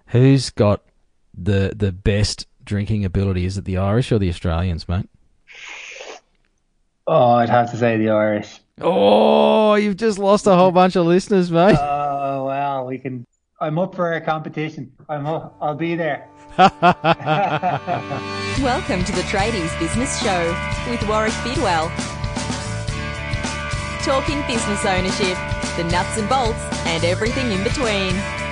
Who's got the best drinking ability? Is it the Irish or the Australians, mate? Oh, I'd have to say the Irish. Oh, you've just lost a whole bunch of listeners, mate. Oh, well, we can. I'm up for a competition. I'm up. I'll be there. Welcome to the Tradies Business Show with Warwick Bidwell. Talking business ownership, the nuts and bolts, and everything in between.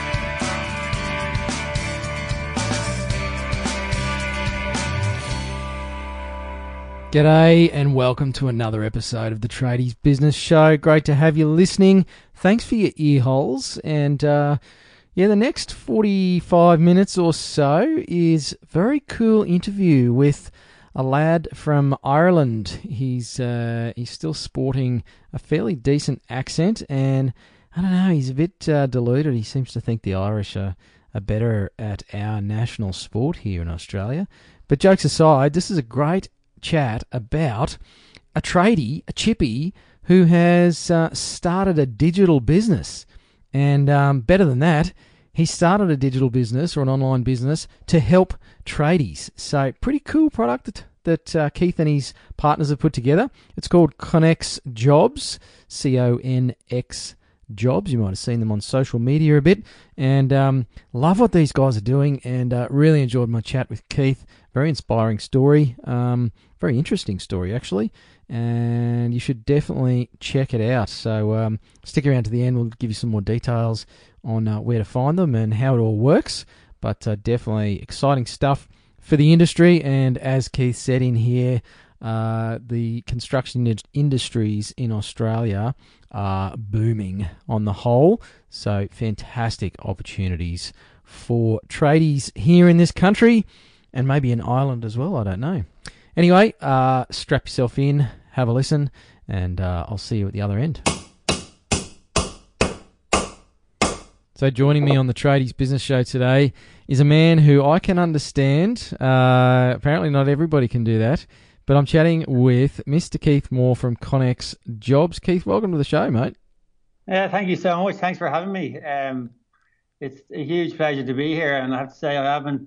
G'day and welcome to another episode of the Tradies Business Show. Great to have you listening. Thanks for your ear holes. And the next 45 minutes or so is a very cool interview with a lad from Ireland. He's still sporting a fairly decent accent, and I don't know, he's a bit deluded. He seems to think the Irish are better at our national sport here in Australia. But jokes aside, this is a great chat about a tradie, a chippy, who has started a digital business. And better than that, he started a digital business or an online business to help tradies. So pretty cool product that Keith and his partners have put together. It's called Connex Jobs, C-O-N-X Jobs. You might have seen them on social media a bit. And love what these guys are doing, and really enjoyed my chat with Keith. Very inspiring story. Very interesting story, actually. And you should definitely check it out. So stick around to the end. We'll give you some more details on where to find them and how it all works. But definitely exciting stuff for the industry. And as Keith said in here, the construction industries in Australia are booming on the whole. So fantastic opportunities for tradies here in this country, and maybe in Ireland as well, I don't know. Anyway, strap yourself in, have a listen, and I'll see you at the other end. So joining me on the Tradies Business Show today is a man who I can understand. Apparently not everybody can do that. But I'm chatting with Mr. Keith Moore from Connex Jobs. Keith, welcome to the show, mate. Yeah, thank you so much. Thanks for having me. It's a huge pleasure to be here. And I have to say,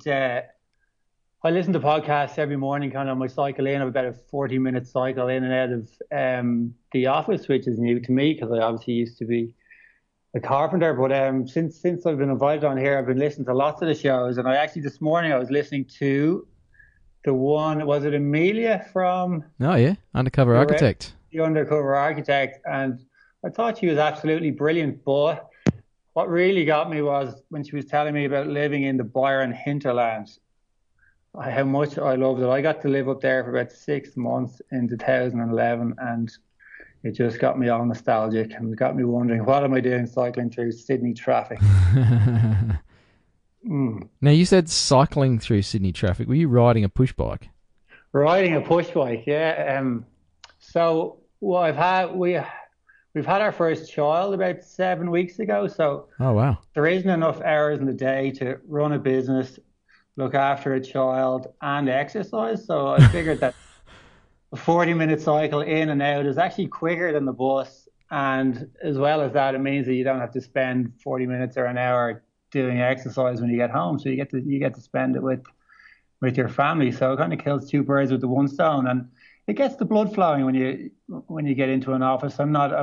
I listen to podcasts every morning, kind of on my cycle in. I have about a 40-minute cycle in and out of the office, which is new to me because I obviously used to be a carpenter. But since I've been invited on here, I've been listening to lots of the shows. And this morning I was listening to the one, was it Amelia from... Oh, yeah, Undercover Architect. The Undercover Architect. And I thought she was absolutely brilliant. But what really got me was when she was telling me about living in the Byron hinterland. How much I loved it. I got to live up there for about 6 months in 2011, and it just got me all nostalgic and got me wondering, what am I doing cycling through Sydney traffic? Now, you said cycling through Sydney traffic. Were you riding a push bike? Riding a push bike, yeah. So we've had our first child about 7 weeks ago. So oh wow, there isn't enough hours in the day to run a business, look after a child, and exercise. So I figured that a 40-minute cycle in and out is actually quicker than the bus. And as well as that, it means that you don't have to spend 40 minutes or an hour doing exercise when you get home. So you get to spend it with your family. So it kind of kills two birds with the one stone, and it gets the blood flowing when you get into an office. I'm not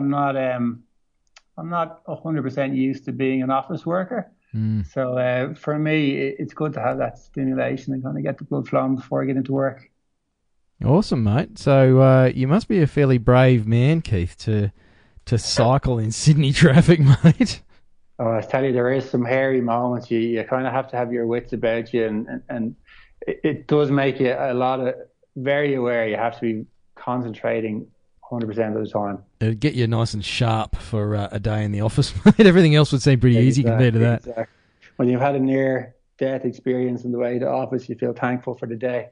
100% used to being an office worker. So for me, it's good to have that stimulation and kind of get the blood flowing before I get into work. Awesome, mate. So you must be a fairly brave man, Keith, to cycle in Sydney traffic, mate. Oh, I tell you, there is some hairy moments. You kind of have to have your wits about you, and it does make you very aware. You have to be concentrating 100% of the time. It'd get you nice and sharp for a day in the office, mate. Everything else would seem pretty easy compared to that. Exactly. When you've had a near-death experience on the way to office, you feel thankful for the day.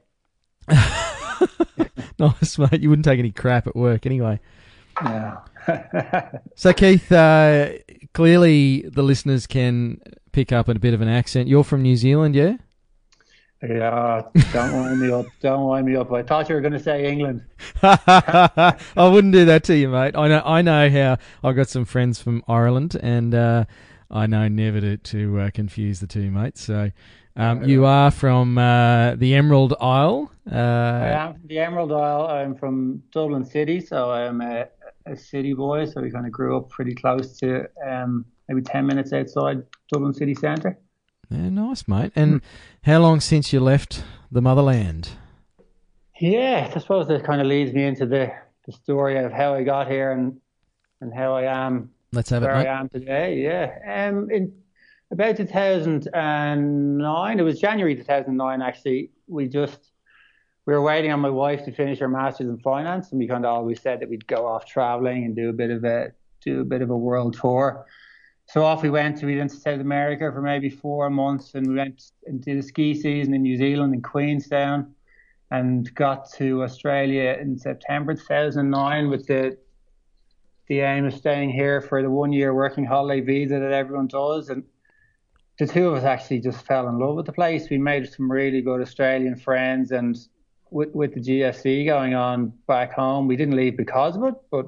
Nice, mate. You wouldn't take any crap at work anyway. Yeah. So, Keith, clearly the listeners can pick up a bit of an accent. You're from New Zealand, yeah? Yeah, don't wind me up. Don't wind me up. I thought you were going to say England. I wouldn't do that to you, mate. I know how I've got some friends from Ireland, and I know never to confuse the two, mate. So you are from the Emerald Isle. I am from the Emerald Isle. I'm from Dublin City, so I'm a city boy. So we kind of grew up pretty close to maybe 10 minutes outside Dublin city centre. Yeah, nice, mate. And how long since you left the motherland? Yeah, I suppose that kind of leads me into the story of how I got here and how I am. Let's have it, where mate. I am today. Yeah, in about 2009, it was January 2009. Actually, we were waiting on my wife to finish her master's in finance, and we kind of always said that we'd go off traveling and do a bit of a world tour. So off we went to South America for maybe 4 months, and we went and did a ski season in New Zealand in Queenstown, and got to Australia in September 2009 with the aim of staying here for the 1 year working holiday visa that everyone does. And the two of us actually just fell in love with the place. We made some really good Australian friends, and with the GFC going on back home, we didn't leave because of it, but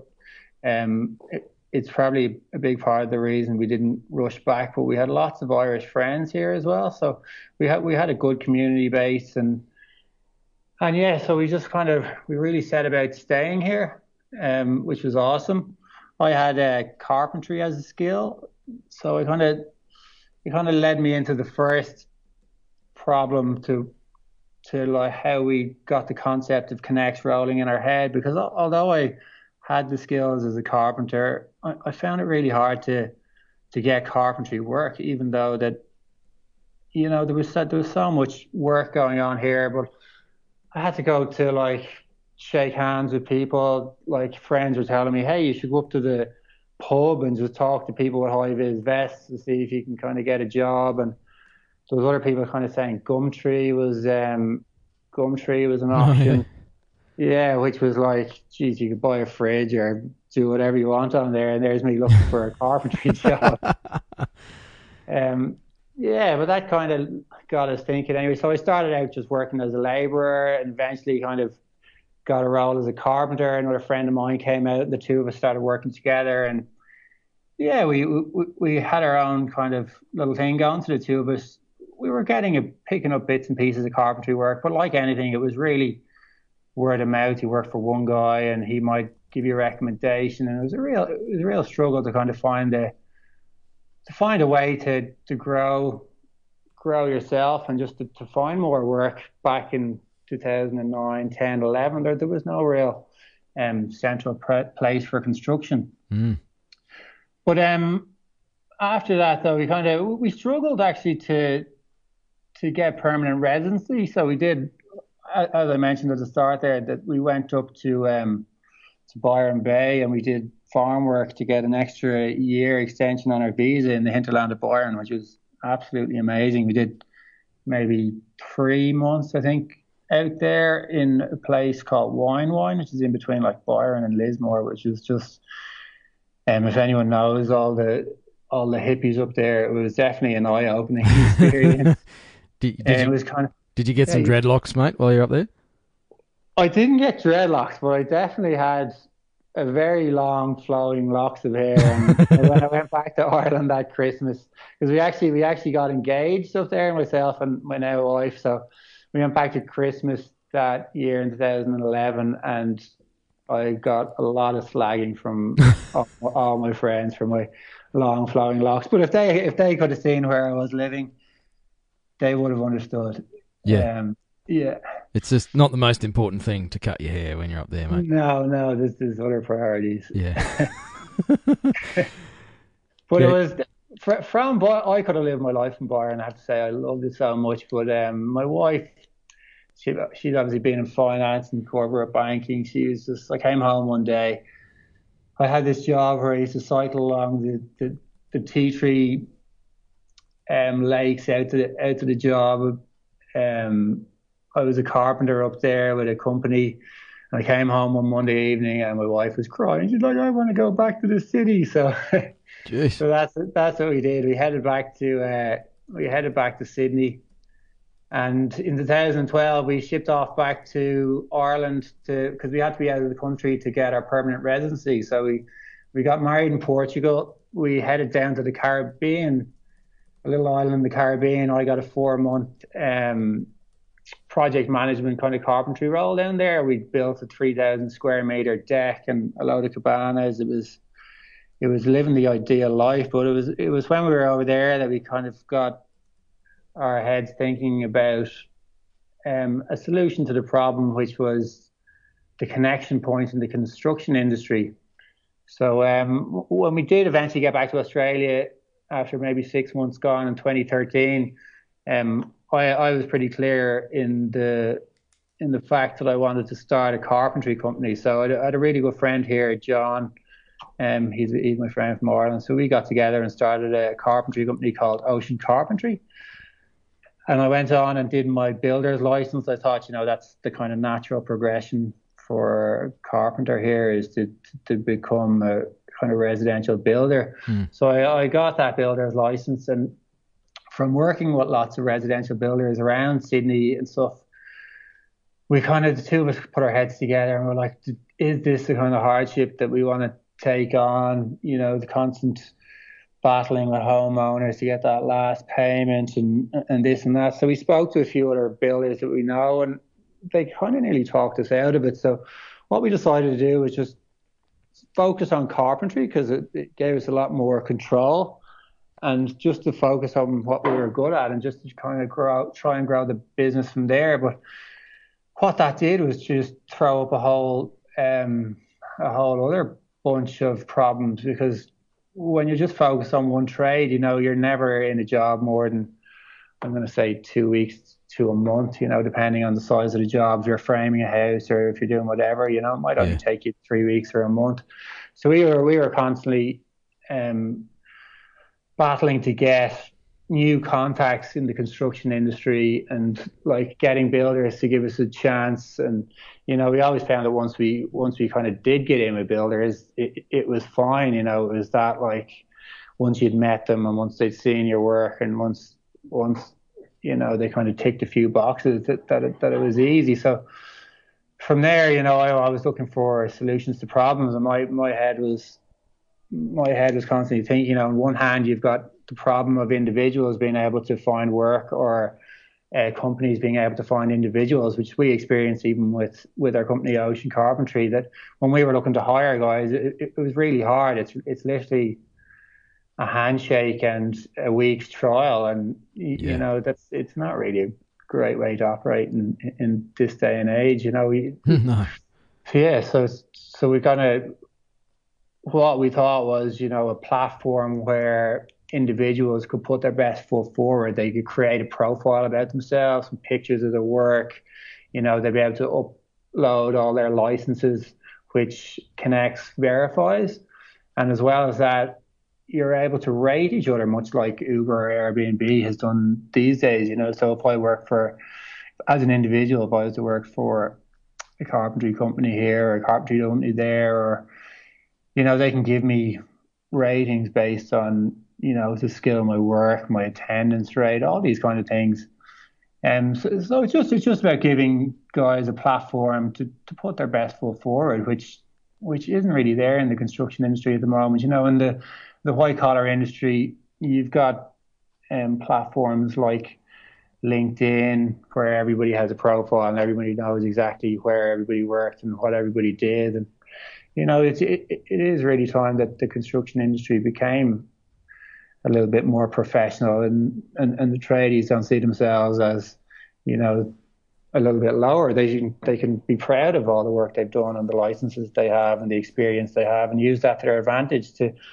it's probably a big part of the reason we didn't rush back. But we had lots of Irish friends here as well, so we had a good community base, and yeah, so we really set about staying here, which was awesome. I had carpentry as a skill, so it kind of led me into the first problem to like how we got the concept of K'NEX rolling in our head. Because although I had the skills as a carpenter, I found it really hard to get carpentry work, even though that there was so much work going on here. But I had to go to like shake hands with people. Like friends were telling me, hey, you should go up to the pub and just talk to people with high vis vests to see if you can kind of get a job. And there was other people kind of saying Gumtree was an option. Yeah, which was like, geez, you could buy a fridge or do whatever you want on there, and there's me looking for a carpentry job. Yeah, but that kind of got us thinking anyway. So I started out just working as a labourer, and eventually kind of got a role as a carpenter. Another friend of mine came out, and the two of us started working together. And yeah, we had our own kind of little thing going. So the two of us, we were picking up bits and pieces of carpentry work, but like anything, it was really word of mouth. You worked for one guy, and he might give you a recommendation, and it was a real struggle to kind of find a way to grow yourself, and just to find more work. Back in 2009, 10, 11, there was no real central place for construction. But after that, though, we struggled actually to get permanent residency. So we did, as I mentioned at the start there, that we went up to Byron Bay, and we did farm work to get an extra year extension on our visa in the hinterland of Byron, which was absolutely amazing. We did maybe 3 months, I think, out there in a place called Wine, which is in between like Byron and Lismore, which is just, if anyone knows all the hippies up there, it was definitely an eye-opening experience. Did you get some dreadlocks, mate, while you're up there? I didn't get dreadlocks, but I definitely had a very long flowing locks of hair. And when I went back to Ireland that Christmas, because we actually got engaged up there, myself and my now wife. So we went back to Christmas that year in 2011, and I got a lot of slagging from all my friends for my long flowing locks. But if they could have seen where I was living, they would have understood. Yeah. Yeah. It's just not the most important thing to cut your hair when you're up there, mate. No, there's other priorities. Yeah. But it was from I could have lived my life in Byron. I have to say, I loved it so much. But my wife, she's obviously been in finance and corporate banking. She was just, I came home one day. I had this job where I used to cycle along the tea tree lakes out to the job. I was a carpenter up there with a company, and I came home one Monday evening, and my wife was crying. She's like, "I want to go back to the city." So, so that's what we did. We headed back to Sydney, and in 2012 we shipped off back to Ireland because we had to be out of the country to get our permanent residency. So we got married in Portugal. we headed down to the Caribbean, a little island in the Caribbean. I got a 4-month project management kind of carpentry role down there. We built a 3,000 square meter deck and a load of cabanas. It was living the ideal life, but it was when we were over there that we kind of got our heads thinking about a solution to the problem, which was the connection point in the construction industry. So when we did eventually get back to Australia after maybe 6 months gone in 2013, I was pretty clear in the fact that I wanted to start a carpentry company. So I had a really good friend here, John. He's my friend from Ireland. So we got together and started a carpentry company called Ocean Carpentry. And I went on and did my builder's license. I thought, that's the kind of natural progression for a carpenter here, is to become a kind of residential builder. So I got that builder's license, and from working with lots of residential builders around Sydney and stuff, we kind of, the two of us put our heads together and we're like, is this the kind of hardship that we want to take on? The constant battling with homeowners to get that last payment and this and that. So we spoke to a few other builders that we know, and they kind of nearly talked us out of it. So what we decided to do was just focus on carpentry, because it gave us a lot more control, and just to focus on what we were good at and just to kind of try and grow the business from there. But what that did was just throw up a whole other bunch of problems, because when you just focus on one trade, you're never in a job more than, I'm going to say, 2 weeks to a month, depending on the size of the job. If you're framing a house or if you're doing whatever, it might only take you 3 weeks or a month. So we were constantly battling to get new contacts in the construction industry and like getting builders to give us a chance. And we always found that once we kind of did get in with builders, it was fine. It was that, like, once you'd met them and once they'd seen your work and once they kind of ticked a few boxes, that it was easy. So from there, I was looking for solutions to problems, and my head was constantly thinking, on one hand, you've got the problem of individuals being able to find work, or companies being able to find individuals, which we experienced even with our company Ocean Carpentry, that when we were looking to hire guys, it was really hard. It's literally a handshake and a week's trial, and it's not really a great way to operate in this day and age. No. Yeah, so we kind of, what we thought was, a platform where individuals could put their best foot forward. They could create a profile about themselves, some pictures of their work. They'd be able to upload all their licenses, which Connects verifies. And as well as that, you're able to rate each other, much like Uber or Airbnb has done these days. So if I work as an individual, if I was to work for a carpentry company here or a carpentry company there, or they can give me ratings based on, the skill of my work, my attendance rate, all these kind of things. So it's just about giving guys a platform to put their best foot forward, which isn't really there in the construction industry at the moment. In the white collar industry, you've got platforms like LinkedIn, where everybody has a profile and everybody knows exactly where everybody worked and what everybody did. And it is really time that the construction industry became a little bit more professional, and the tradies don't see themselves as, a little bit lower. They can be proud of all the work they've done and the licenses they have and the experience they have, and use that to their advantage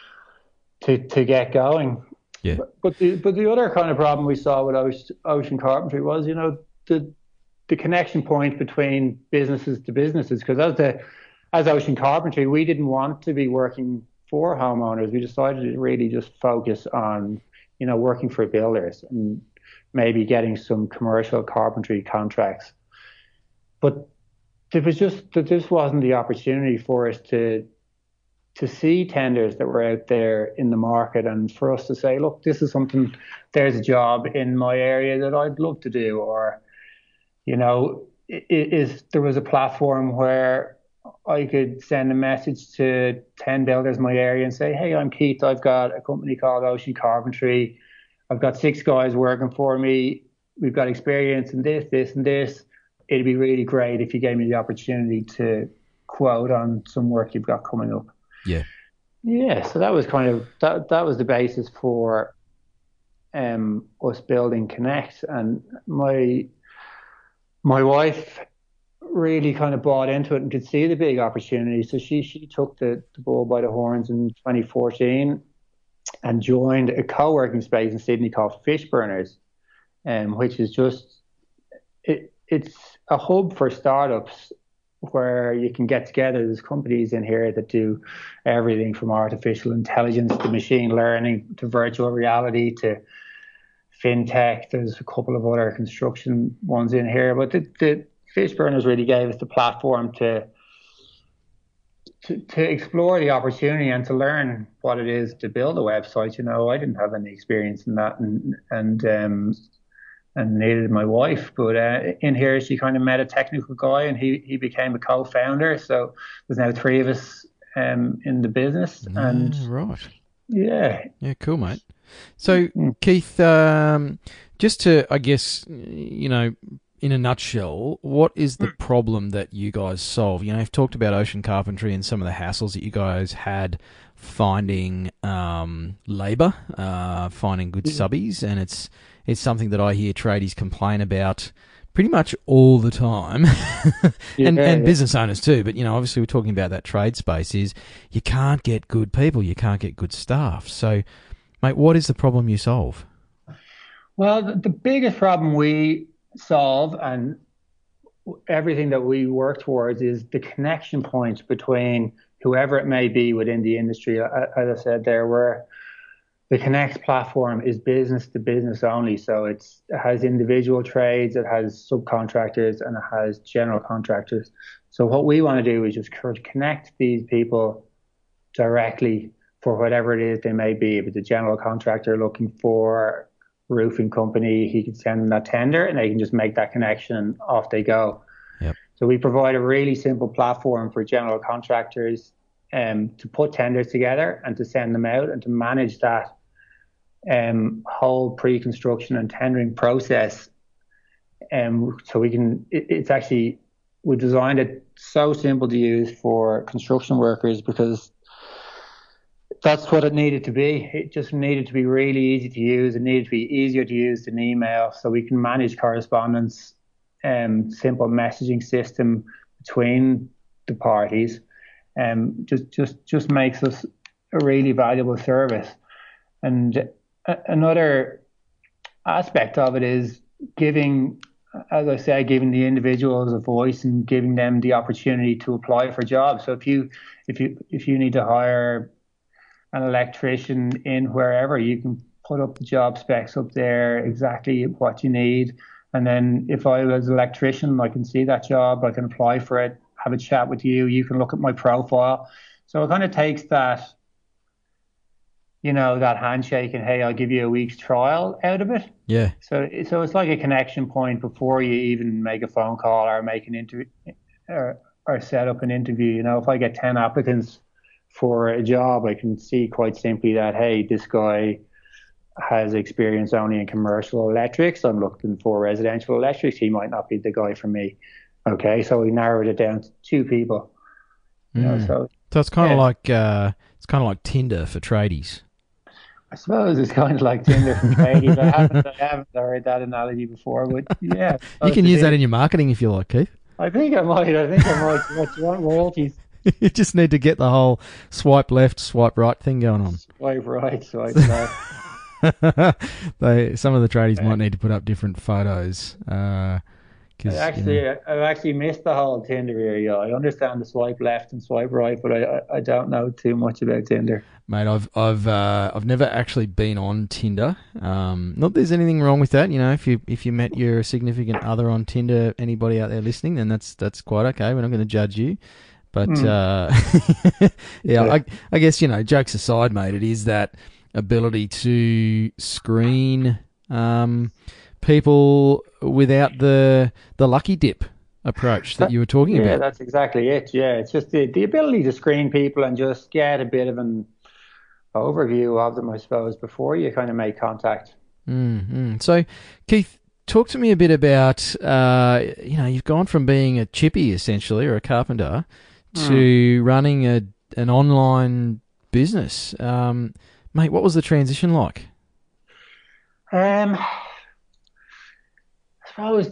to get going. Yeah. But the other kind of problem we saw with Ocean Carpentry was, the connection point between businesses to businesses, because as Ocean Carpentry, we didn't want to be working for homeowners. We decided to really just focus on, working for builders and maybe getting some commercial carpentry contracts. But it was just that this wasn't the opportunity for us to see tenders that were out there in the market, and for us to say, look, this is something, there's a job in my area that I'd love to do, or, there was a platform where I could send a message to 10 builders in my area and say, hey, I'm Keith. I've got a company called Ocean Carpentry. I've got 6 guys working for me. We've got experience in this, this, and this. It'd be really great if you gave me the opportunity to quote on some work you've got coming up. Yeah. Yeah, so that was kind of that was the basis for us building Connect. And my wife really kind of bought into it and could see the big opportunity. So she took the bull by the horns in 2014 and joined a co-working space in Sydney called Fishburners, which is just it's a hub for startups where you can get together. There's companies in here that do everything from artificial intelligence to machine learning to virtual reality to fintech. There's a couple of other construction ones in here, but the Fishburners really gave us the platform to explore the opportunity and to learn what it is to build a website. You know, I didn't have any experience in that, and neither did my wife. But in here, she kind of met a technical guy, and he became a co-founder. So there's now 3 of us in the business. And right. Yeah, cool, mate. So Keith, just to, I guess, you know, in a nutshell, what is the problem that you guys solve? You know, you've talked about Ocean Carpentry and some of the hassles that you guys had finding labour, finding good subbies, and it's something that I hear tradies complain about pretty much all the time, and business owners too. But, you know, obviously we're talking about that trade space is you can't get good people, you can't get good staff. So, mate, what is the problem you solve? Well, the biggest problem we solve and everything that we work towards is the connection point between whoever it may be within the industry. As I said there, where the Connect platform is business to business only. So it has individual trades, it has subcontractors, and it has general contractors. So what we want to do is just connect these people directly for whatever it is they may be. If it's a general contractor looking for roofing company, he can send them that tender and they can just make that connection and off they go. Yep. So we provide a really simple platform for general contractors to put tenders together and to send them out and to manage that whole pre-construction and tendering process. So we can, it's actually, we designed it so simple to use for construction workers because that's what it needed to be. It just needed to be really easy to use. It needed to be easier to use than email, so we can manage correspondence, simple messaging system between the parties, just makes us a really valuable service. And another aspect of it is giving, as I say, giving the individuals a voice and giving them the opportunity to apply for jobs. So if you need to hire an electrician in wherever, you can put up the job specs up there, exactly what you need. And then if I was an electrician, I can see that job, I can apply for it, have a chat with you, you can look at my profile. So it kind of takes that, you know, that handshake and, hey, I'll give you a week's trial out of it. Yeah. So it's like a connection point before you even make a phone call or make an interview or set up an interview. You know, if I get 10 applicants for a job, I can see quite simply that, hey, this guy has experience only in commercial electrics. I'm looking for residential electrics. He might not be the guy for me. Okay, so we narrowed it down to 2 people. You know, so it's kind of like Tinder for tradies. I suppose it's kind of like Tinder for tradies. I haven't heard that analogy before, but yeah. You can use that in your marketing if you like, Keith. I think I might. What you want, royalties? You just need to get the whole swipe left, swipe right thing going on. Swipe right, swipe left. Some of the tradies might need to put up different photos. I've actually missed the whole Tinder area. I understand the swipe left and swipe right, but I don't know too much about Tinder. Mate, I've never actually been on Tinder. Not that there's anything wrong with that. You know, if you met your significant other on Tinder, anybody out there listening, then that's quite okay. We're not going to judge you. But yeah, I guess, you know, jokes aside, mate, it is that ability to screen people without the lucky dip. approach that you were talking Yeah, about. that's exactly it. Yeah, it's just the ability to screen people and just get a bit of an overview of them, I suppose, before you kind of make contact. So, Keith, talk to me a bit about, you've gone from being a chippy, essentially, or a carpenter, to running an online business. Mate, what was the transition like? I suppose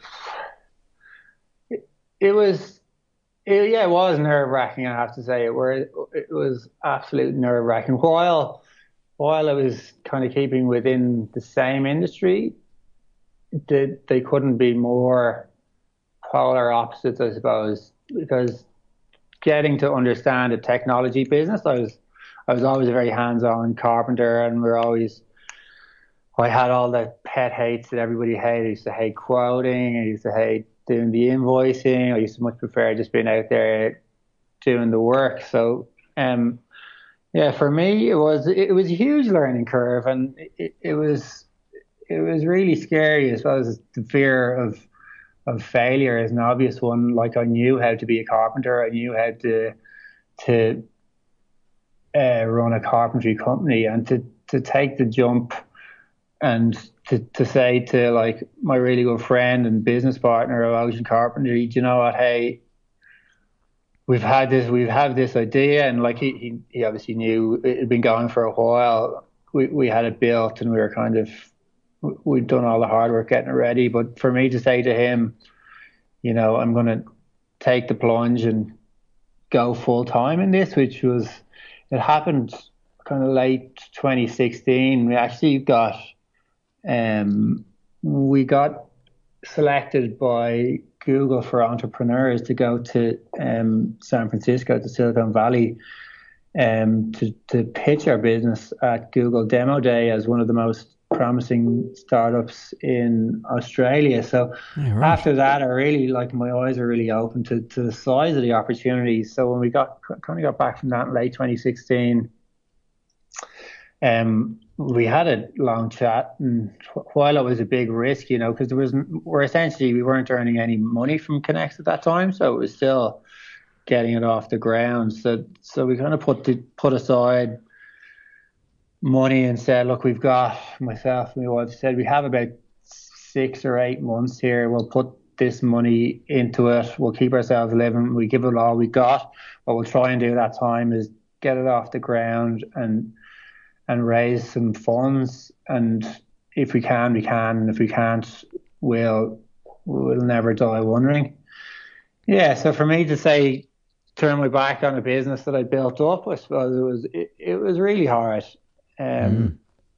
it was. Yeah, it was nerve-wracking, I have to say. It was absolute nerve-wracking. While I was kind of keeping within the same industry, they couldn't be more polar opposites, I suppose, because getting to understand a technology business, I was always a very hands-on carpenter, and I had all the pet hates that everybody hated. I used to hate quoting. I used to hate doing the invoicing. I used to much prefer just being out there doing the work. So, yeah, for me, it was a huge learning curve, and it was really scary. I suppose the fear of failure is an obvious one. Like, I knew how to be a carpenter. I knew how to run a carpentry company, and to take the jump and to say to, like, my really good friend and business partner of Ocean Carpentry, do you know what? Hey, we have this idea, and like he obviously knew it had been going for a while. We had it built, and we'd done all the hard work getting it ready. But for me to say to him, I'm going to take the plunge and go full time in this, it happened kind of late 2016. We got selected by Google for entrepreneurs to go to San Francisco, to Silicon Valley, to pitch our business at Google Demo Day as one of the most promising startups in Australia. So after that, my eyes are really open to the size of the opportunities. So when we got back from that in late 2016, we had a long chat, and while it was a big risk, because we weren't earning any money from Connect at that time, so it was still getting it off the ground. So we kind of put aside money and said, look, myself and my wife said, we have about 6 or 8 months here. We'll put this money into it. We'll keep ourselves living. We give it all we got. What we'll try and do that time is get it off the ground and raise some funds. And if we can, we can. And if we can't, we'll never die wondering. Yeah. So for me to say, turn my back on a business that I built up, I suppose it was really hard. And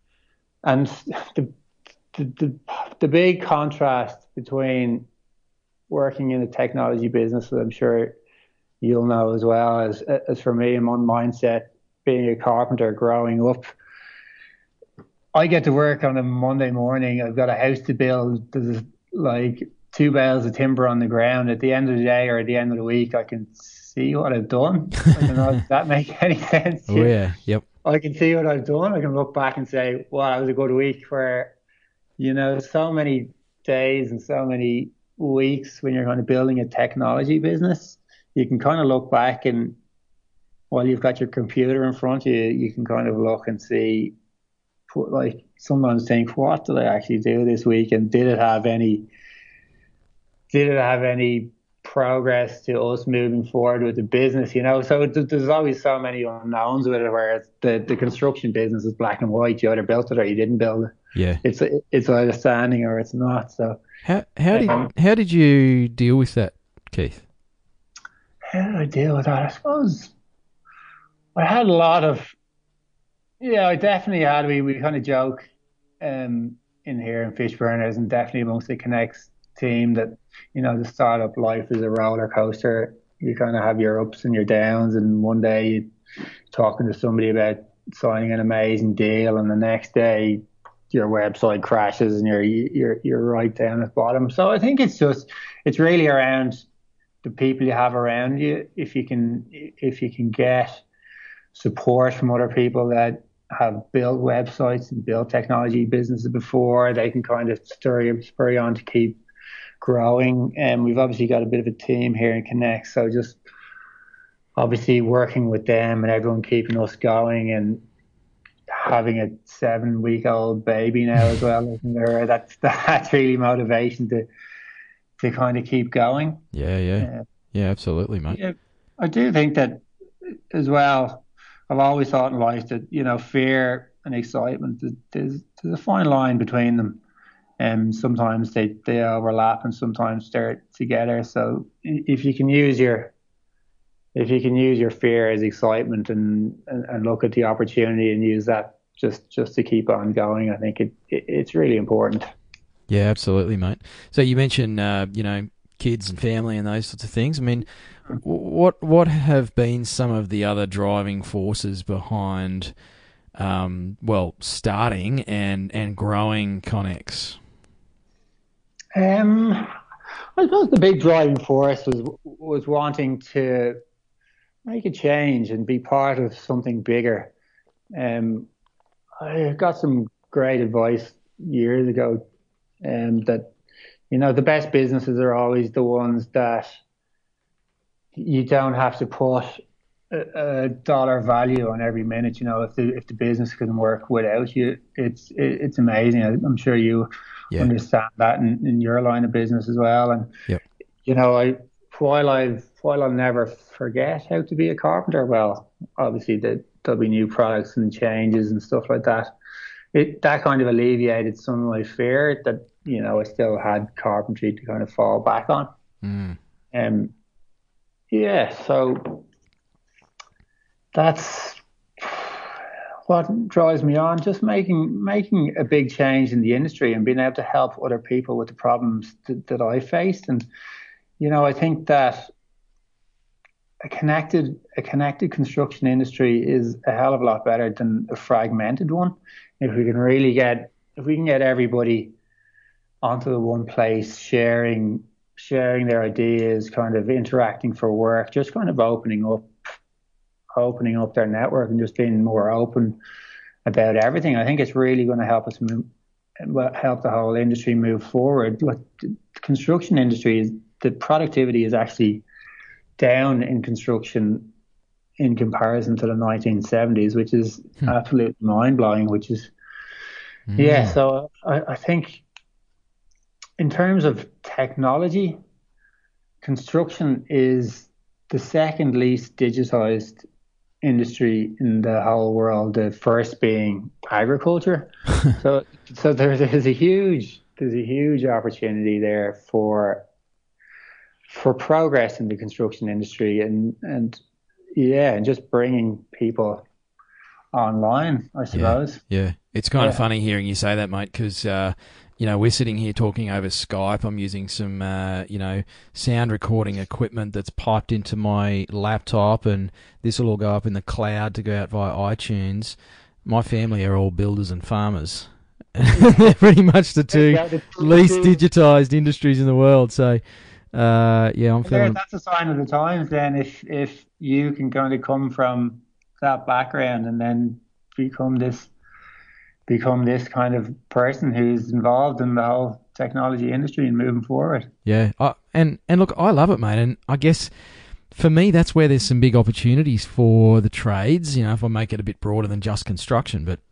the big contrast between working in a technology business, that I'm sure you'll know as well, as for me and my mindset, being a carpenter growing up, I get to work on a Monday morning. I've got a house to build. There's like 2 bales of timber on the ground. At the end of the day or at the end of the week, I can see what I've done. I don't know if that makes any sense. Oh, yeah. Yep. I can see what I've done. I can look back and say, wow, it was a good week. Where, so many days and so many weeks when you're kind of building a technology business, you can kind of look back, and while you've got your computer in front of you, you can kind of look and see, like, sometimes think, what did I actually do this week? And did it have any progress to us moving forward with the business? So there's always so many unknowns with it, where the construction business is black and white. You either built it or you didn't build it. Yeah, it's either standing or it's not. So how did you deal with that, Keith? How did I deal with that? I suppose I had a lot of, I definitely had. We kind of joke in here in Fishburners, and definitely amongst the Connects team, that the startup life is a roller coaster. You kind of have your ups and your downs, and one day you're talking to somebody about signing an amazing deal, and the next day your website crashes and you're right down at the bottom. So I think it's really around the people you have around you. If you can get support from other people that have built websites and built technology businesses before, they can kind of spur you on to keep growing, and we've obviously got a bit of a team here in Connect. So just obviously working with them and everyone keeping us going, and having a 7-week-old baby now as well, isn't there? That's really motivation to kind of keep going. Yeah, absolutely, mate. Yeah, I do think that as well. I've always thought in life that, fear and excitement, there's a fine line between them, and sometimes they overlap and sometimes they're together. So if you can use your fear as excitement and look at the opportunity and use that just to keep on going, I think it's really important. Yeah, absolutely, mate. So you mentioned, kids and family and those sorts of things. I mean, what have been some of the other driving forces behind, starting and growing Connex? I suppose the big driving force was wanting to make a change and be part of something bigger. I got some great advice years ago, that the best businesses are always the ones that you don't have to put a dollar value on every minute. If the business can work without you, it's amazing. I'm sure you understand that in your line of business as well. And yep. While I'll never forget how to be a carpenter, well, obviously there'll be new products and changes and stuff like that. That kind of alleviated some of my fear that, I still had carpentry to kind of fall back on. So that's what drives me on, just making a big change in the industry and being able to help other people with the problems that I faced. And, I think that a connected construction industry is a hell of a lot better than a fragmented one. If we can get everybody onto the one place, sharing their ideas, kind of interacting for work, just kind of opening up their network and just being more open about everything. I think it's really going to help us help the whole industry move forward. Look, the construction industry the productivity is actually down in construction in comparison to the 1970s, which is absolutely mind-blowing, so I think in terms of technology, construction is the second least digitized industry in the whole world, the first being agriculture. so there's a huge opportunity there for progress in the construction industry and just bringing people online, I suppose. Yeah. It's kind of funny hearing you say that, mate, because, we're sitting here talking over Skype. I'm using some, sound recording equipment that's piped into my laptop, and this will all go up in the cloud to go out via iTunes. My family are all builders and farmers. They're pretty much the two least digitized industries in the world. So, I'm feeling... That's a sign of the times then, if you can kind of come from that background and then become this kind of person who's involved in the whole technology industry and moving forward. Yeah, and look, I love it, mate. And I guess for me, that's where there's some big opportunities for the trades. If I make it a bit broader than just construction, but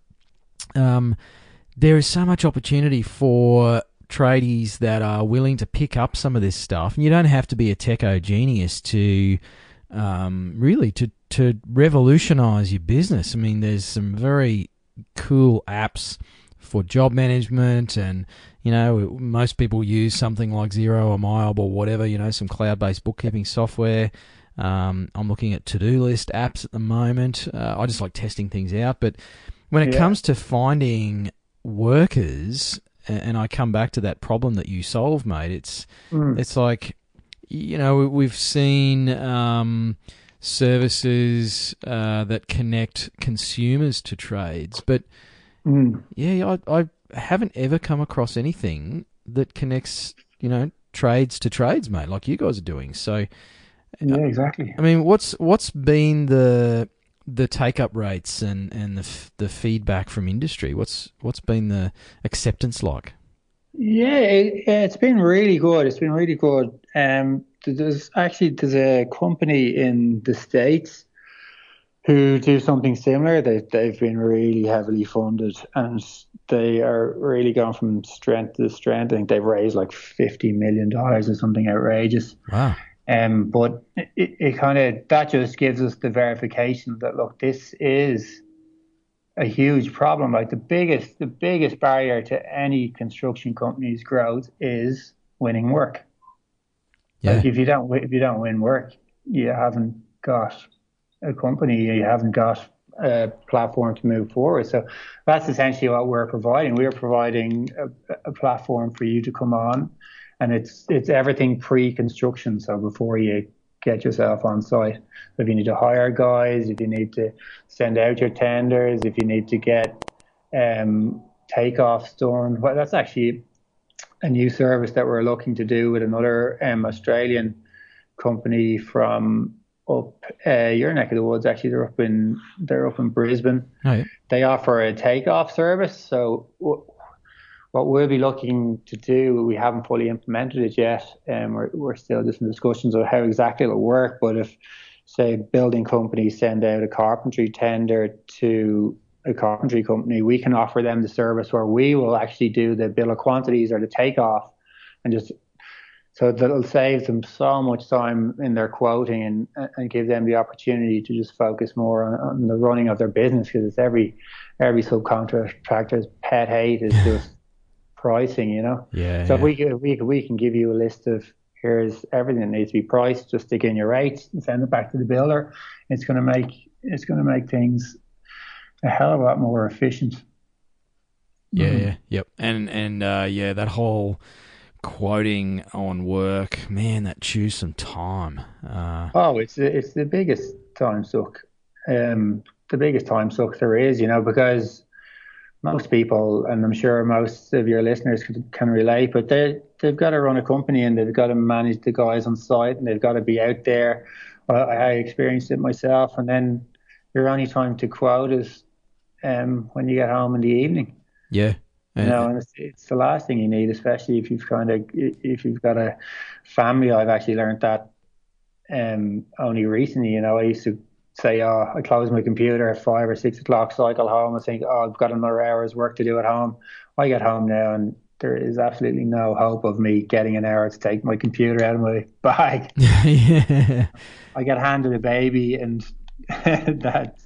there is so much opportunity for tradies that are willing to pick up some of this stuff. And you don't have to be a techo genius to really to revolutionize your business. I mean, there's some very cool apps for job management, and most people use something like Xero or Mile or whatever, some cloud-based bookkeeping software. I'm looking at to-do list apps at the moment. I just like testing things out, but when it comes to finding workers, and I come back to that problem that you solve, mate, it's like, we've seen services that connect consumers to trades, but I haven't ever come across anything that connects trades to trades, mate, like you guys are doing. So yeah, exactly. I mean, what's been the take up rates and the feedback from industry? What's been the acceptance like? Yeah, it's been really good. It's been really good. There's a company in the States who do something similar. They've been really heavily funded, and they are really going from strength to strength. I think they've raised like $50 million or something outrageous. Wow. But it kind of that just gives us the verification that look, this is a huge problem. Like the biggest barrier to any construction company's growth is winning work. Yeah. Like if you don't win work, you haven't got a company, you haven't got a platform to move forward. So that's essentially what we're providing. We're providing a platform for you to come on, and it's everything pre-construction. So before you get yourself on site, if you need to hire guys, if you need to send out your tenders, if you need to get takeoffs done, well, that's actually a new service that we're looking to do with another Australian company from up your neck of the woods. Actually, they're up in Brisbane. Oh, yeah. They offer a takeoff service. So what we'll be looking to do, we haven't fully implemented it yet, and we're still just in discussions of how exactly it'll work. But if, say, building companies send out a carpentry tender to a carpentry company, we can offer them the service where we will actually do the bill of quantities or the takeoff, and just so that'll save them so much time in their quoting, and give them the opportunity to just focus more on the running of their business, because it's every subcontractor's pet hate is just pricing, you know. Yeah. So Yeah. we can give you a list of here's everything that needs to be priced, just stick in your rates and send it back to the builder. It's gonna make things a hell of a lot more efficient. Yeah, yeah, yep. And yeah, that whole quoting on work, man, that chews some time. Oh, it's the biggest time suck. The biggest time suck there is, you know, because most people, and I'm sure most of your listeners can relate, but they've got to run a company, and they've got to manage the guys on site, and they've got to be out there. I experienced it myself, and then your only time to quote is when you get home in the evening. Yeah. You know, and it's the last thing you need, especially if you've got a family. I've actually learned that only recently. You know, I used to say, oh, I close my computer at 5 or 6 o'clock, cycle home, and think, oh, I've got another hour's work to do at home. I get home now, and there is absolutely no hope of me getting an hour to take my computer out of my bag. Yeah. I get handed a baby, and that's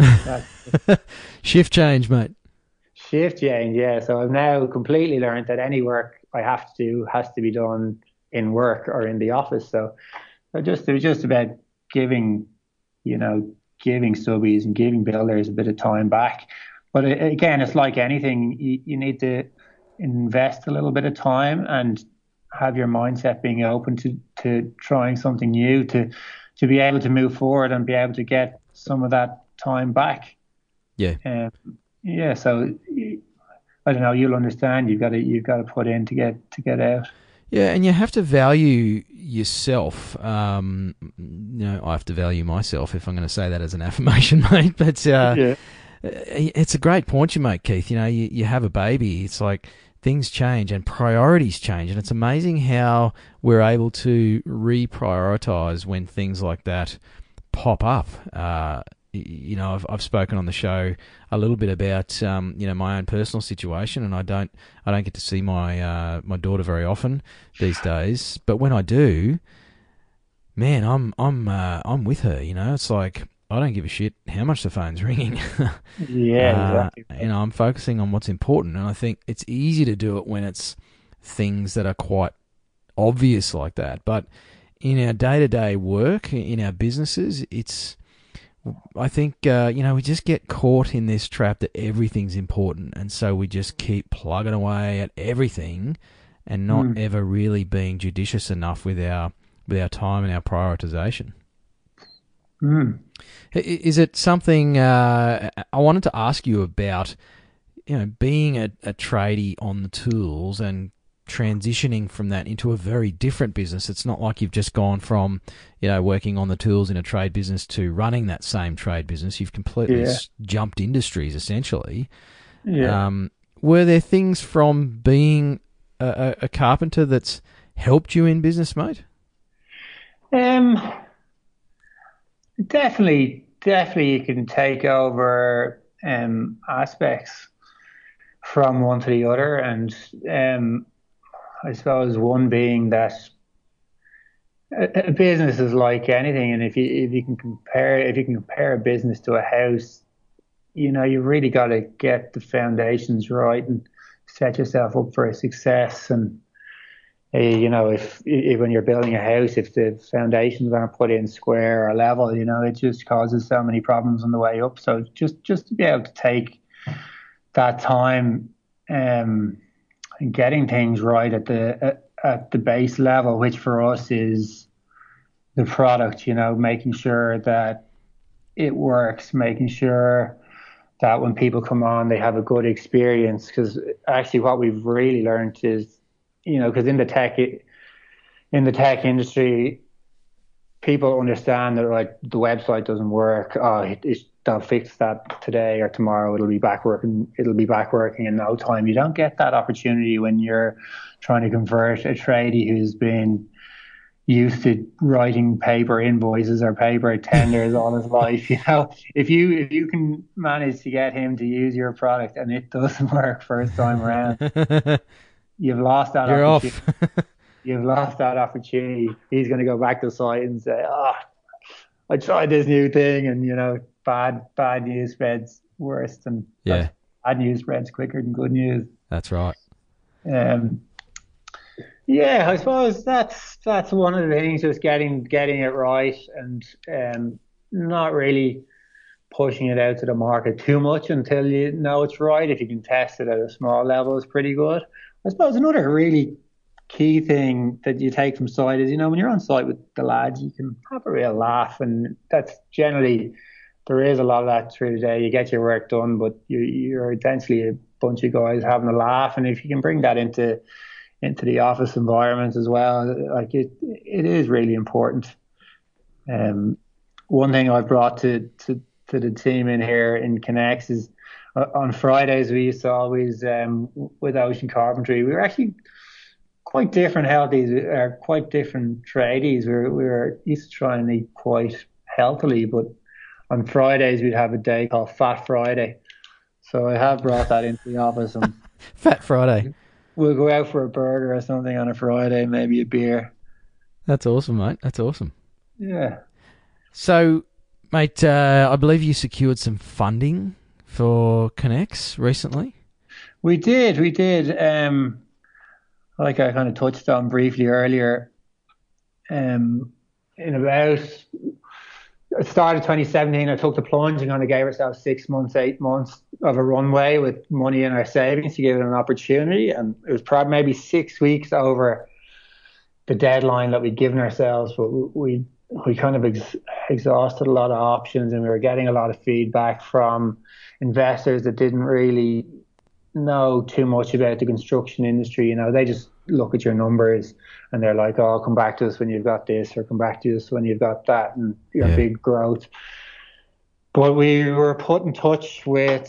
Shift change, mate. shift change. Yeah. So I've now completely learned that any work I have to do has to be done in work or in the office. So it was just about giving, giving subbies and giving builders a bit of time back. But again, it's like anything, you need to invest a little bit of time and have your mindset being open to trying something new, to be able to move forward and be able to get some of that time back. Yeah. Yeah. So I don't know. You'll understand. You've got to put in to get out. Yeah, and you have to value yourself. I have to value myself, if I'm going to say that as an affirmation, mate. But Yeah. it's a great point you make, Keith. You know, you have a baby. It's like things change and priorities change, and it's amazing how we're able to reprioritize when things like that pop up. I've spoken on the show a little bit about my own personal situation, and I don't get to see my daughter very often these days. But when I do, man, I'm with her. You know, it's like I don't give a shit how much the phone's ringing. Yeah, exactly. I'm focusing on what's important, and I think it's easy to do it when it's things that are quite obvious like that. But in our day-to-day work, in our businesses, I think, we just get caught in this trap that everything's important, and so we just keep plugging away at everything and not ever really being judicious enough with our time and our prioritization. Is it something I wanted to ask you about, being a tradie on the tools and transitioning from that into a very different business? It's not like you've just gone from, working on the tools in a trade business to running that same trade business. You've completely jumped industries, essentially. Yeah. Were there things from being a carpenter that's helped you in business, mate? Definitely you can take over aspects from one to the other, and I suppose one being that a business is like anything, and if you can compare a business to a house, you've really got to get the foundations right and set yourself up for a success. And if when you're building a house, if the foundations aren't put in square or level, it just causes so many problems on the way up. So just to be able to take that time and getting things right at the base level, which for us is the product, making sure that it works, making sure that when people come on, they have a good experience. Because actually what we've really learned is, because in the tech industry, people understand that like the website doesn't work. They'll fix that today or tomorrow. It'll be back working in no time. You don't get that opportunity when you're trying to convert a tradie who's been used to writing paper invoices or paper tenders all his life. If you can manage to get him to use your product and it doesn't work first time around, you've lost that opportunity. Off. You've lost that opportunity. He's going to go back to the site and say, I tried this new thing, and bad news spreads worse than bad news spreads quicker than good news. That's right. Yeah, I suppose that's one of the things, just getting it right, and not really pushing it out to the market too much until you know it's right. If you can test it at a small level, it's pretty good. I suppose another really key thing that you take from site is, when you're on site with the lads, you can have a real laugh, and that's generally, there is a lot of that through the day. You get your work done, but you're essentially a bunch of guys having a laugh, and if you can bring that into the office environment as well, like it is really important. One thing I've brought to the team in here in Connex is on Fridays we used to always with Ocean Carpentry, we were actually quite different quite different tradies. We were used to try and eat quite healthily, but on Fridays we'd have a day called Fat Friday. So I have brought that into the office, and Fat Friday. We'll go out for a burger or something on a Friday, maybe a beer. That's awesome, mate. That's awesome. Yeah. So, mate, I believe you secured some funding for Connex recently. We did. Like I kind of touched on briefly earlier, in about the start of 2017, I took the plunge and kind of gave ourselves 6 months, 8 months of a runway with money in our savings to give it an opportunity. And it was probably maybe 6 weeks over the deadline that we'd given ourselves, but we kind of exhausted a lot of options, and we were getting a lot of feedback from investors that didn't really know too much about the construction industry. They just look at your numbers and they're like, oh, come back to us when you've got this, or come back to us when you've got that, and your big growth. But we were put in touch with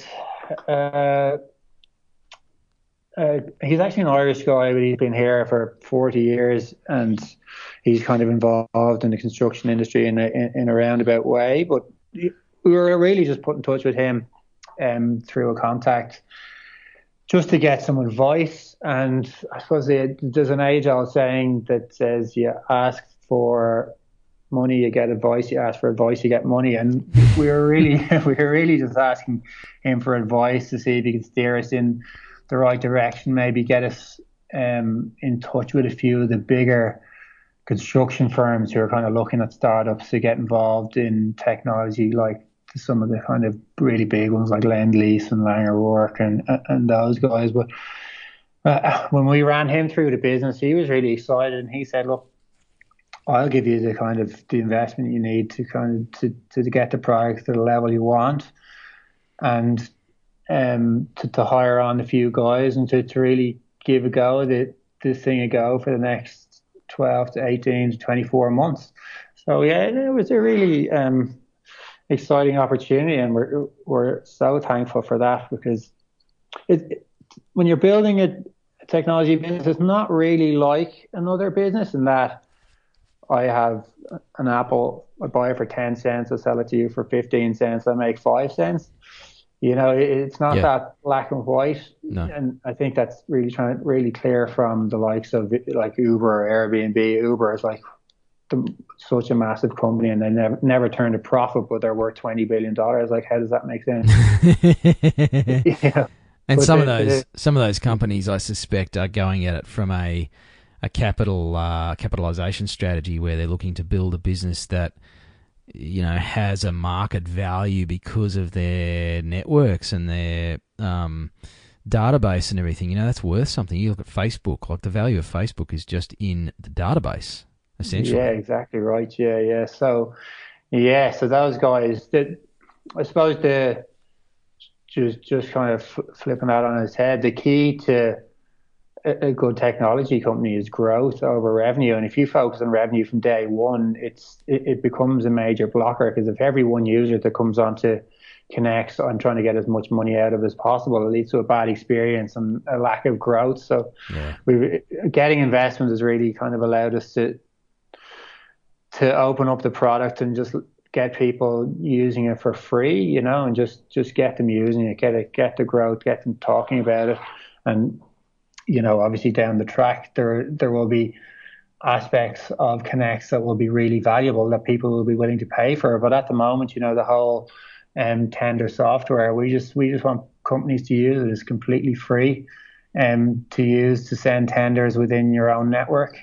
he's actually an Irish guy, but he's been here for 40 years, and he's kind of involved in the construction industry in a roundabout way. But we were really just put in touch with him through a contact, just to get some advice. And I suppose there's an age-old saying that says, you ask for money, you get advice; you ask for advice, you get money. And we were really just asking him for advice to see if he could steer us in the right direction, maybe get us in touch with a few of the bigger construction firms who are kind of looking at startups to get involved in technology, like some of the kind of really big ones like Lend-Lease and Laing O'Rourke and those guys. But when we ran him through the business, he was really excited, and he said, look, I'll give you the investment you need to to get the product to the level you want, and to hire on a few guys and to really give this thing a go for the next 12 to 18 to 24 months. So yeah, it was a really exciting opportunity, and we're so thankful for that, because when you're building a technology business is not really like another business in that I have an apple, I buy it for 10 cents, I sell it to you for 15 cents, I make 5 cents. It's not that black and white. No. And I think that's really clear from the likes of like Uber or Airbnb. Uber is like such a massive company and they never turned a profit, but they're worth $20 billion. Like, how does that make sense? And some of those companies, I suspect, are going at it from a capitalization strategy where they're looking to build a business that has a market value because of their networks and their database and everything. That's worth something. You look at Facebook, like the value of Facebook is just in the database, essentially. Yeah, exactly right. Yeah. So those guys, I suppose just kind of flipping that on its head, the key to a good technology company is growth over revenue. And if you focus on revenue from day one, it becomes a major blocker, because if every one user that comes onto Connects, I'm trying to get as much money out of as possible, it leads to a bad experience and a lack of growth. So getting investment has really kind of allowed us to open up the product and just get people using it for free, and just get them using it, get the growth, get them talking about it. And obviously down the track, there will be aspects of Connects that will be really valuable that people will be willing to pay for. But at the moment, the whole tender software, we just want companies to use it. It's completely free to use to send tenders within your own network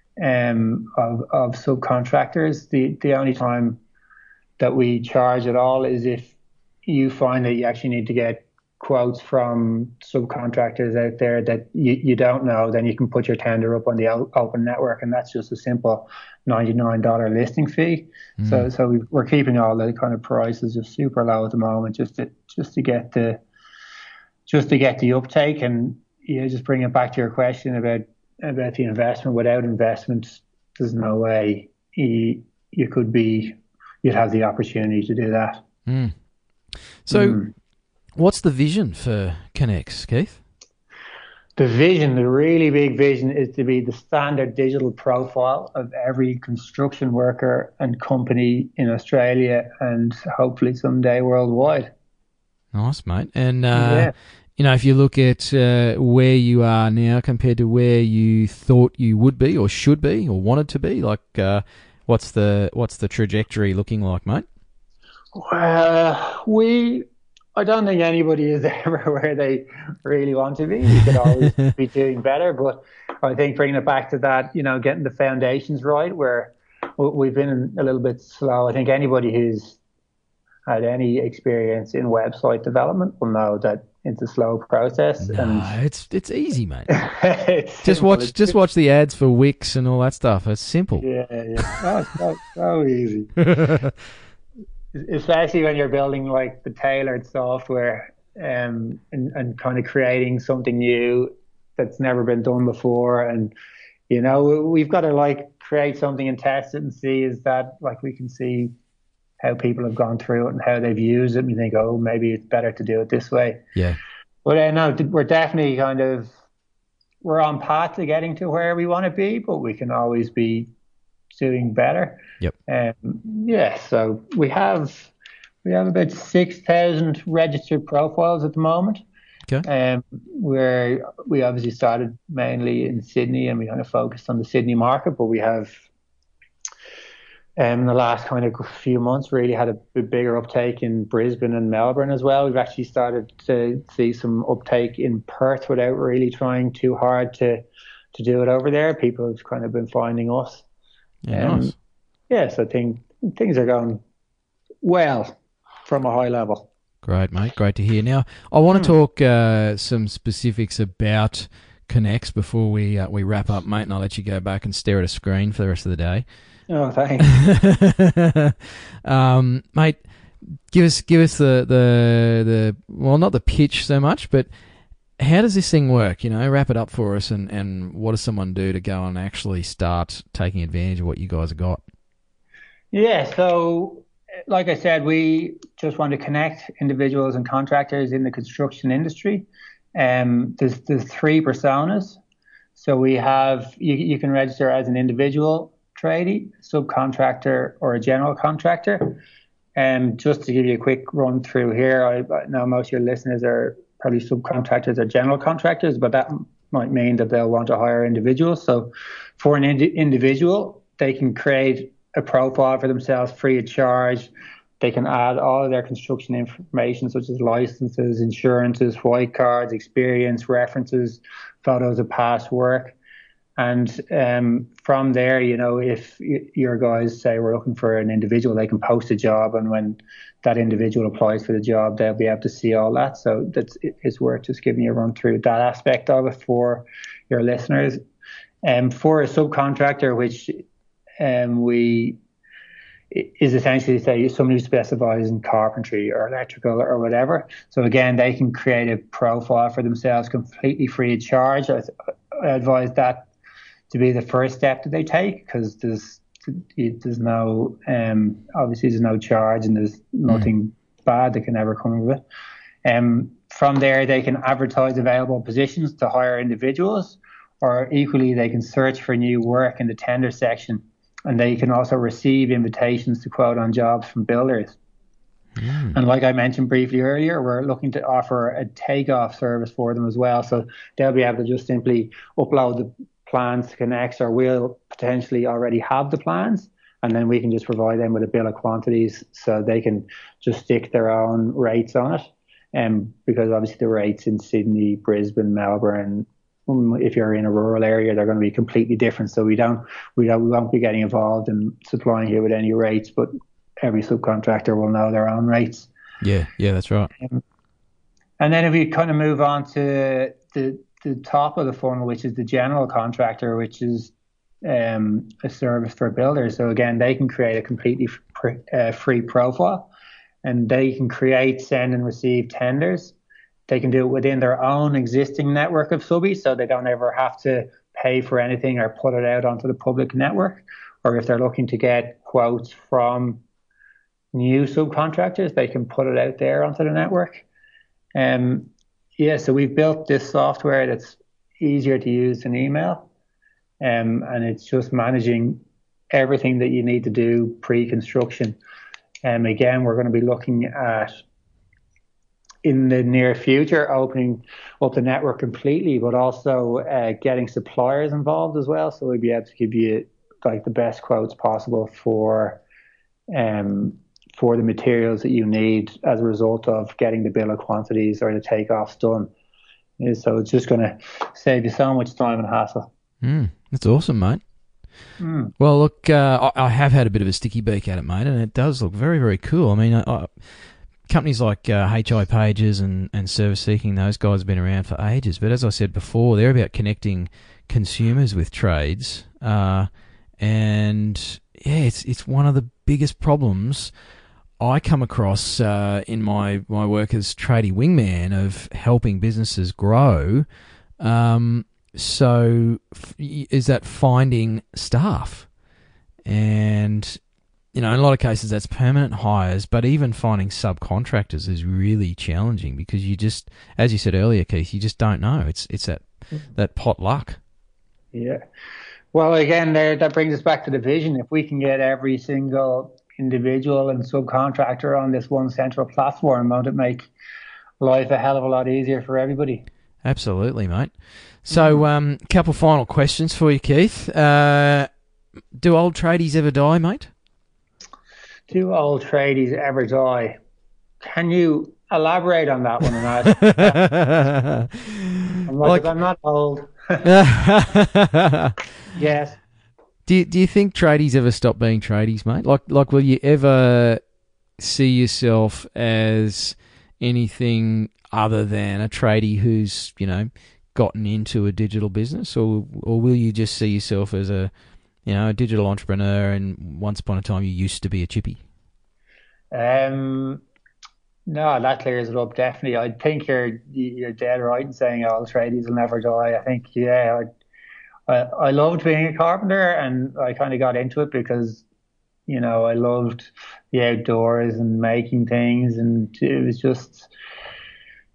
of subcontractors. The only time that we charge at all is if you find that you actually need to get quotes from subcontractors out there that you don't know, then you can put your tender up on the open network, and that's just a simple $99 listing fee. So we're keeping all the kind of prices just super low at the moment, just to get the uptake. And just bring it back to your question about the investment. Without investment, there's no way you'd have the opportunity to do that. So what's the vision for Connects, Keith? The really big vision is to be the standard digital profile of every construction worker and company in Australia and hopefully someday worldwide. Nice, mate. And, if you look at where you are now compared to where you thought you would be or should be or wanted to be, like what's the trajectory looking like, mate? Well, I don't think anybody is ever where they really want to be. You could always be doing better, but I think bringing it back to that, getting the foundations right, where we've been a little bit slow. I think anybody who's had any experience in website development will know that it's a slow process. No, it's easy, mate. Just watch the ads for Wix and all that stuff. It's simple. Yeah. Oh, it's so easy. Especially when you're building like the tailored software and kind of creating something new that's never been done before. And, we've got to like create something and test it and see, is that like we can see how people have gone through it and how they've used it. And we think, oh, maybe it's better to do it this way. Yeah. But no, we're definitely we're on path to getting to where we want to be, but we can always be doing better. Yep. So we have about 6,000 registered profiles at the moment. Okay. Where we obviously started mainly in Sydney and we kind of focused on the Sydney market, but we have in the last kind of few months really had a bigger uptake in Brisbane and Melbourne as well. We've actually started to see some uptake in Perth without really trying too hard to do it over there. People have kind of been finding us. Nice. So I think things are going well from a high level. Great, mate. Great to hear. Now, I want to talk some specifics about Connects before we wrap up, mate, and I'll let you go back and stare at a screen for the rest of the day. Oh, thanks. Mate, give us the well, not the pitch so much, but how does this thing work? Wrap it up for us, and what does someone do to go and actually start taking advantage of what you guys have got? Yeah, so like I said, we just want to connect individuals and contractors in the construction industry There's three personas. So we have you can register as an individual tradie, subcontractor, or a general contractor. And just to give you a quick run through here, I know most of your listeners are probably subcontractors or general contractors, but that might mean that they'll want to hire individuals. So for an individual, they can create a profile for themselves free of charge. They can add all of their construction information, such as licenses, insurances, white cards, experience, references, photos of past work. And from there, if your guys say we're looking for an individual, they can post a job, and when that individual applies for the job, they'll be able to see all that. So it's worth just giving you a run through that aspect of it for your listeners. For a subcontractor, which we is essentially say somebody who specifies in carpentry or electrical or whatever. So again, they can create a profile for themselves completely free of charge. I advise that to be the first step that they take, because there's no obviously there's no charge and there's nothing bad that can ever come of it. From there, they can advertise available positions to hire individuals, or equally they can search for new work in the tender section, and they can also receive invitations to quote on jobs from builders. And like I mentioned briefly earlier, we're looking to offer a takeoff service for them as well, so they'll be able to just simply upload the plans to Connex, or we'll potentially already have the plans, and then we can just provide them with a bill of quantities so they can just stick their own rates on it. Because obviously the rates in Sydney, Brisbane, Melbourne, if you're in a rural area, they're going to be completely different. So we won't be getting involved in supplying you with any rates, but every subcontractor will know their own rates. Yeah, that's right. And then if we kind of move on to the top of the funnel, which is the general contractor, which is a service for builders. So again, they can create a completely free profile, and they can create, send and receive tenders. They can do it within their own existing network of subbies, so they don't ever have to pay for anything or put it out onto the public network. Or if they're looking to get quotes from new subcontractors, they can put it out there onto the network. So we've built this software that's easier to use than email, and it's just managing everything that you need to do pre-construction. Again, we're going to be looking at, in the near future, opening up the network completely, but also getting suppliers involved as well. So we'll be able to give you like the best quotes possible for the materials that you need as a result of getting the bill of quantities or the takeoffs done. So it's just going to save you so much time and hassle. That's awesome, mate. Well, look, I have had a bit of a sticky beak at it, mate, and it does look very, very cool. I mean, companies like HI Pages and Service Seeking, those guys have been around for ages. But as I said before, they're about connecting consumers with trades. And yeah, it's one of the biggest problems I come across in my work as tradie wingman of helping businesses grow. So is that finding staff, and in a lot of cases that's permanent hires, but even finding subcontractors is really challenging because you just, as you said earlier, Keith, you just don't know. It's that pot luck. Yeah. Well, again, that brings us back to the vision. If we can get every single individual and subcontractor on this one central platform, won't it make life a hell of a lot easier for everybody? Absolutely, mate. So, couple final questions for you, Keith. Do old tradies ever die, mate? Do old tradies ever die? Can you elaborate on that one? And I'm not old. Yes. Do you think tradies ever stop being tradies, mate? Like, will you ever see yourself as anything other than a tradie who's, gotten into a digital business, or will you just see yourself as a digital entrepreneur, and once upon a time you used to be a chippy? No, that clears it up, definitely. I think you're dead right in saying all tradies will never die. I think, I loved being a carpenter, and I kind of got into it because, I loved the outdoors and making things, and it was just,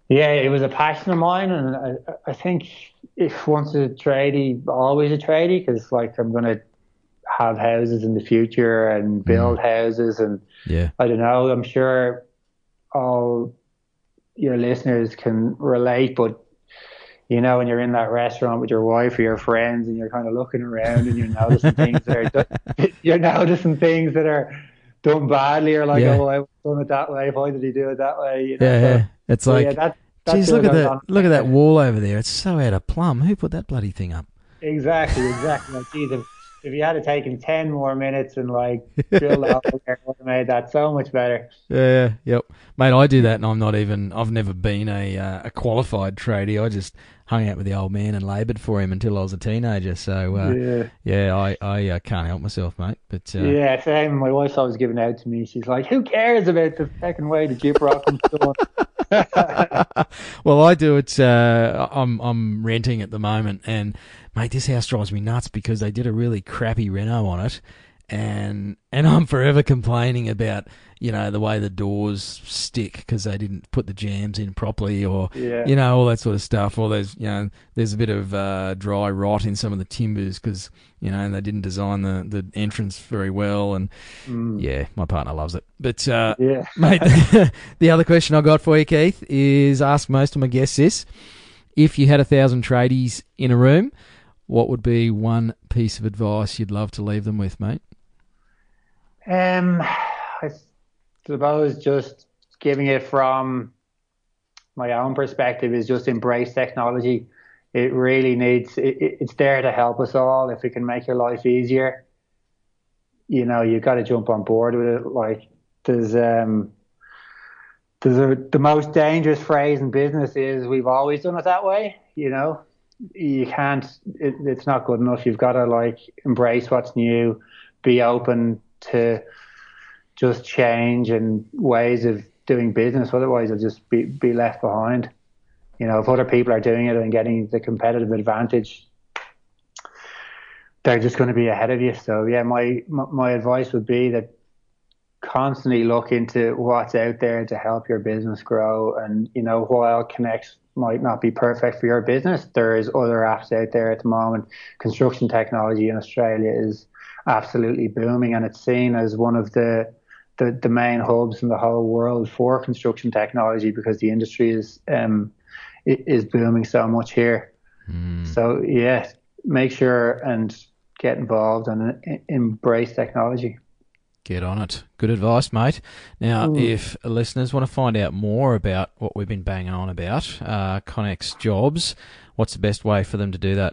Yeah, it was a passion of mine, and I think if once a tradie, always a tradie, because like I'm gonna have houses in the future and build houses, and Yeah. I don't know. I'm sure all your listeners can relate, but you know, when you're in that restaurant with your wife or your friends, and you're kind of looking around and you're noticing things that are you're noticing things that are done badly, or like, Yeah. oh, I done it that way. Why did he do it that way? You know, Yeah, so yeah. It's so yeah, like, that geez, still goes on. look at that wall over there. It's so out of plumb. Who put that bloody thing up? Exactly. Like, geez, if you had taken 10 more minutes and like drilled a hole there, it would have made that so much better. Yeah, yep. Mate, I do that, and I've never been a qualified tradie. I just hung out with the old man and laboured for him until I was a teenager. So, I can't help myself, mate. But Yeah, same. My wife's always giving out to me. She's like, who cares about the second way the gyprock comes done? well, I do it. I'm renting at the moment, and mate, this house drives me nuts because they did a really crappy reno on it, and I'm forever complaining about the way the doors stick because they didn't put the jambs in properly, or Yeah. all that sort of stuff. Or there's a bit of dry rot in some of the timbers because they didn't design the entrance very well, and yeah, my partner loves it. But Yeah. mate, the other question I got for you, Keith, is ask most of my guests this: if you had 1,000 tradies in a room, what would be one piece of advice you'd love to leave them with, mate? I suppose just giving it from my own perspective is just embrace technology. It really it's there to help us all. If it can make your life easier, you've got to jump on board with it. Like the most dangerous phrase in business is we've always done it that way. You can't, it's not good enough. You've got to like embrace what's new, be open to just change and ways of doing business. Otherwise you'll just be left behind. If other people are doing it and getting the competitive advantage, they're just going to be ahead of you. So yeah, my advice would be that constantly look into what's out there to help your business grow. And while Connects might not be perfect for your business, there is other apps out there at the moment. Construction technology in Australia is absolutely booming, and it's seen as one of the main hubs in the whole world for construction technology because the industry is booming so much here. So yeah, make sure and get involved and embrace technology. Get on it. Good advice, mate. Now, if listeners want to find out more about what we've been banging on about, Connex Jobs, what's the best way for them to do that?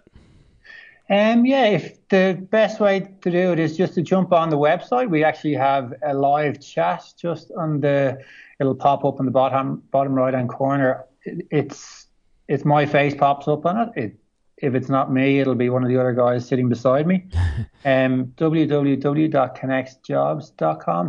If the best way to do it is just to jump on the website. We actually have a live chat just it'll pop up in the bottom right hand corner. It's my face pops up on it. If it's not me, it'll be one of the other guys sitting beside me. www.connexjobs.com,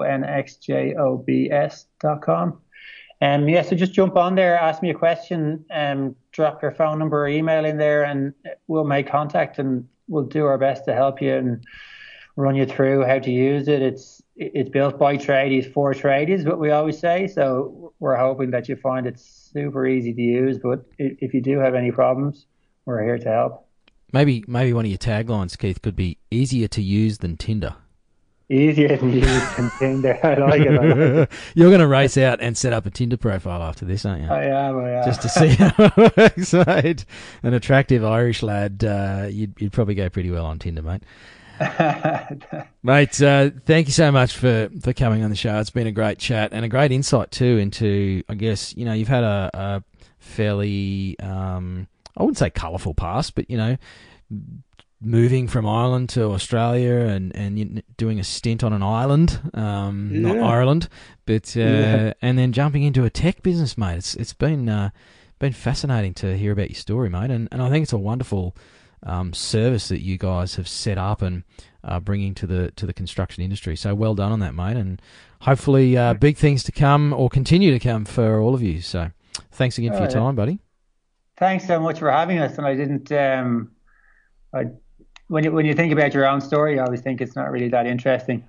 CONXJOBS.com. So just jump on there, ask me a question, drop your phone number or email in there, and we'll make contact and we'll do our best to help you and run you through how to use it. It's built by tradies for tradies, what we always say. So we're hoping that you find it super easy to use. But if you do have any problems, we're here to help. Maybe one of your taglines, Keith, could be easier to use than Tinder. Easier to use than Tinder. I like it. You're going to race out and set up a Tinder profile after this, aren't you? I am. Just to see how it works, mate. An attractive Irish lad, you'd probably go pretty well on Tinder, mate. Mate, thank you so much for coming on the show. It's been a great chat and a great insight too into, I guess, you've had a fairly, I wouldn't say colourful past, but, moving from Ireland to Australia and doing a stint on an island, not Ireland, but and then jumping into a tech business, mate. It's been fascinating to hear about your story, mate, and I think it's a wonderful service that you guys have set up and bringing to the construction industry. So well done on that, mate, and hopefully big things to come or continue to come for all of you. So thanks again for your time, buddy. Thanks so much for having us. And I didn't, when you think about your own story, you always think it's not really that interesting.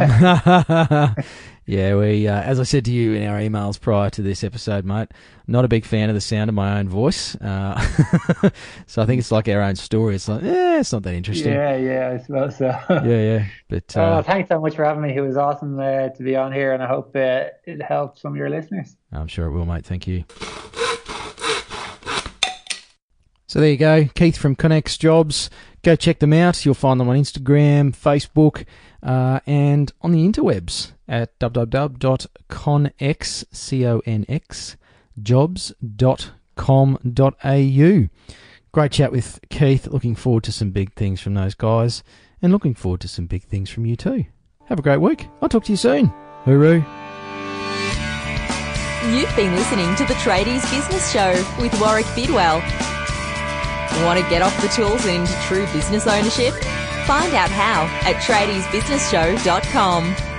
Yeah, we, as I said to you in our emails prior to this episode, mate, not a big fan of the sound of my own voice. So I think it's like our own story. It's like, it's not that interesting. Yeah, I suppose so. Yeah. But thanks so much for having me. It was awesome to be on here, and I hope it helped some of your listeners. I'm sure it will, mate. Thank you. So there you go, Keith from Connex Jobs. Go check them out. You'll find them on Instagram, Facebook, and on the interwebs at www.connexjobs.com.au. Great chat with Keith. Looking forward to some big things from those guys, and looking forward to some big things from you too. Have a great week. I'll talk to you soon. Hooroo. You've been listening to the Tradies Business Show with Warwick Bidwell. Want to get off the tools and into true business ownership? Find out how at tradiesbusinessshow.com.